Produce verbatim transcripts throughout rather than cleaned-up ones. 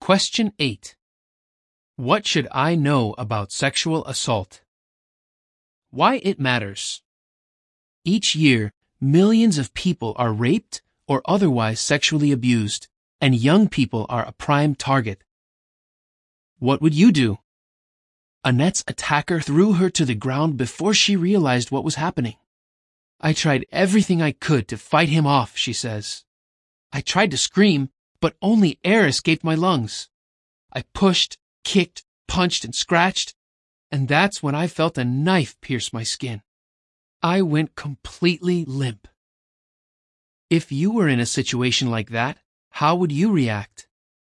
Question eight. What should I know about sexual assault? Why it matters. Each year, millions of people are raped or otherwise sexually abused, and young people are a prime target. What would you do? Annette's attacker threw her to the ground before she realized what was happening. I tried everything I could to fight him off, she says. I tried to scream, but only air escaped my lungs. I pushed, kicked, punched, and scratched, and that's when I felt a knife pierce my skin. I went completely limp. If you were in a situation like that, how would you react?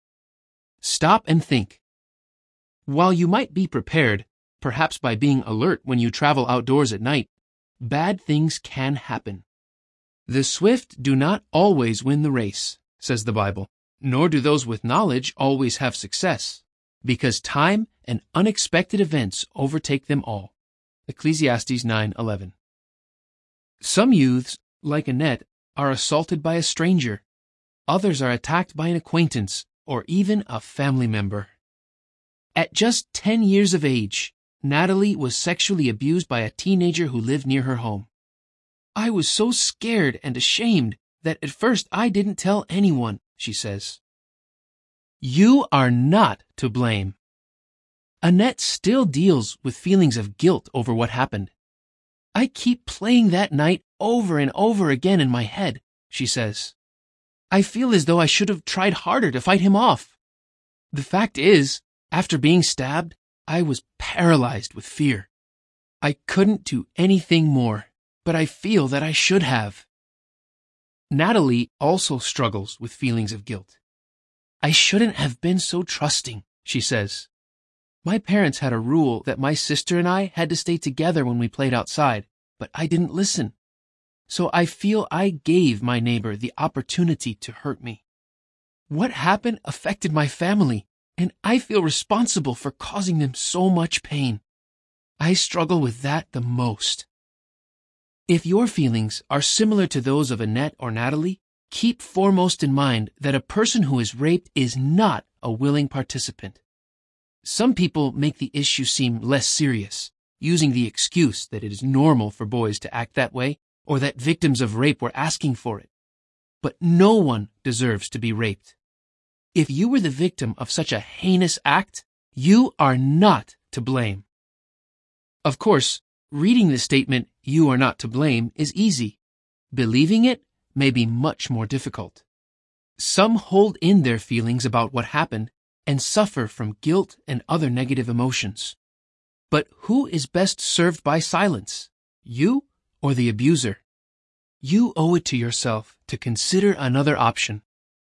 Stop and think. While you might be prepared, perhaps by being alert when you travel outdoors at night, bad things can happen. The swift do not always win the race, says the Bible, nor do those with knowledge always have success, because time and unexpected events overtake them all. Ecclesiastes nine eleven. Some youths, like Annette, are assaulted by a stranger. Others are attacked by an acquaintance or even a family member. At just ten years of age, Natalie was sexually abused by a teenager who lived near her home. I was so scared and ashamed that at first I didn't tell anyone, she says. You are not to blame. Annette still deals with feelings of guilt over what happened. I keep playing that night over and over again in my head, she says. I feel as though I should have tried harder to fight him off. The fact is, after being stabbed, I was paralyzed with fear. I couldn't do anything more, but I feel that I should have. Natalie also struggles with feelings of guilt. I shouldn't have been so trusting, she says. My parents had a rule that my sister and I had to stay together when we played outside, but I didn't listen. So I feel I gave my neighbor the opportunity to hurt me. What happened affected my family, and I feel responsible for causing them so much pain. I struggle with that the most. If your feelings are similar to those of Annette or Natalie, keep foremost in mind that a person who is raped is not a willing participant. Some people make the issue seem less serious, using the excuse that it is normal for boys to act that way or that victims of rape were asking for it. But no one deserves to be raped. If you were the victim of such a heinous act, you are not to blame. Of course, reading the statement, "You are not to blame," is easy. Believing it may be much more difficult. Some hold in their feelings about what happened and suffer from guilt and other negative emotions. But who is best served by silence, you or the abuser? You owe it to yourself to consider another option.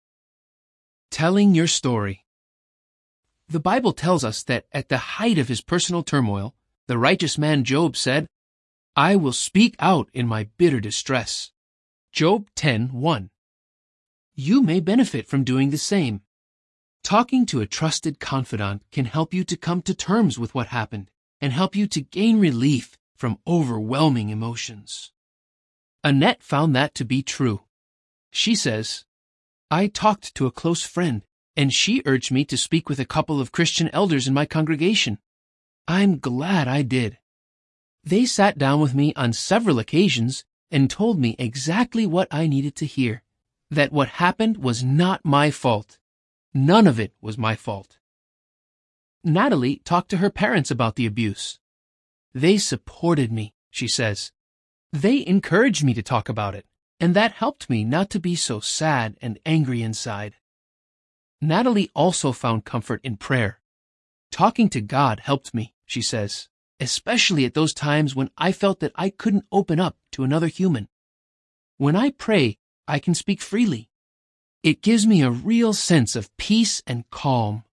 Telling your story. The Bible tells us that at the height of his personal turmoil, the righteous man Job said, "I will speak out in my bitter distress." Job ten one. You may benefit from doing the same. Talking to a trusted confidant can help you to come to terms with what happened and help you to gain relief from overwhelming emotions. Annette found that to be true. She says, I talked to a close friend, and she urged me to speak with a couple of Christian elders in my congregation. I'm glad I did. They sat down with me on several occasions and told me exactly what I needed to hear, that what happened was not my fault. None of it was my fault. Natalie talked to her parents about the abuse. They supported me, she says. They encouraged me to talk about it, and that helped me not to be so sad and angry inside. Natalie also found comfort in prayer. Talking to God helped me, she says, especially at those times when I felt that I couldn't open up to another human. When I pray, I can speak freely. It gives me a real sense of peace and calm.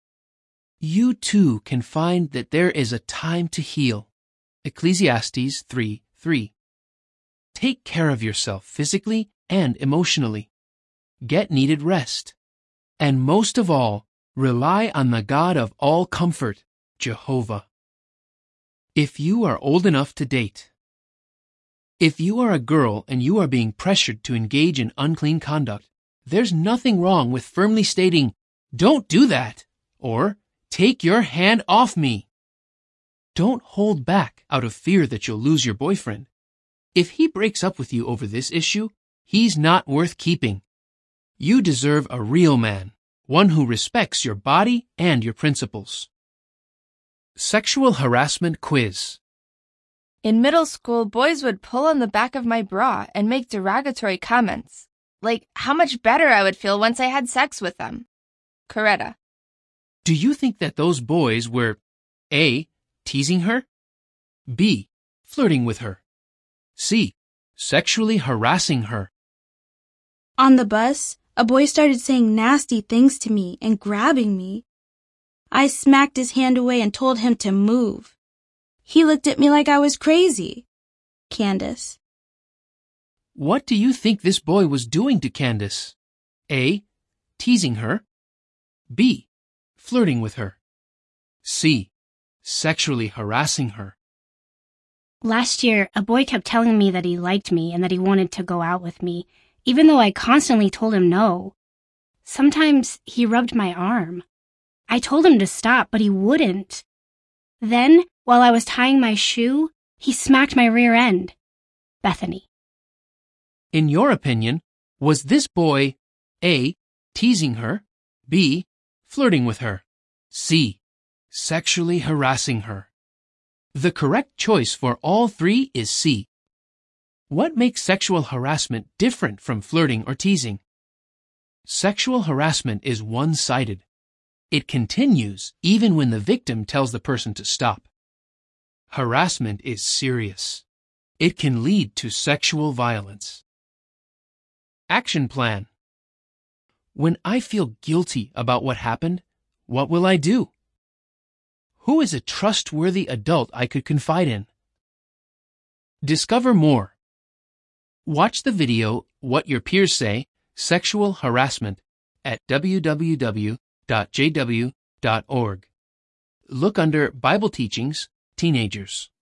You too can find that there is a time to heal. Ecclesiastes three three. Take care of yourself physically and emotionally. Get needed rest. And most of all, rely on the God of all comfort, Jehovah. If you are old enough to date. If you are a girl and you are being pressured to engage in unclean conduct, there's nothing wrong with firmly stating, "Don't do that," or "Take your hand off me." Don't hold back out of fear that you'll lose your boyfriend. If he breaks up with you over this issue, he's not worth keeping. You deserve a real man, one who respects your body and your principles. Sexual harassment quiz. In middle school, boys would pull on the back of my bra and make derogatory comments, like how much better I would feel once I had sex with them. Coretta. Do you think that those boys were A. teasing her, B. flirting with her, C. sexually harassing her? On the bus, a boy started saying nasty things to me and grabbing me. I smacked his hand away and told him to move. He looked at me like I was crazy. Candace. What do you think this boy was doing to Candace? A. teasing her, B. flirting with her, C. sexually harassing her. Last year, a boy kept telling me that he liked me and that he wanted to go out with me, even though I constantly told him no. Sometimes he rubbed my arm. I told him to stop, but he wouldn't. Then, while I was tying my shoe, he smacked my rear end. Bethany. In your opinion, was this boy A. teasing her, B. flirting with her, C. sexually harassing her? The correct choice for all three is C. What makes sexual harassment different from flirting or teasing? Sexual harassment is one-sided. It continues even when the victim tells the person to stop. Harassment is serious. It can lead to sexual violence. Action plan. When I feel guilty about what happened, what will I do? Who is a trustworthy adult I could confide in? Discover more. Watch the video What Your Peers Say, Sexual Harassment at w w w dot j w dot org. Look under Bible Teachings, Teenagers.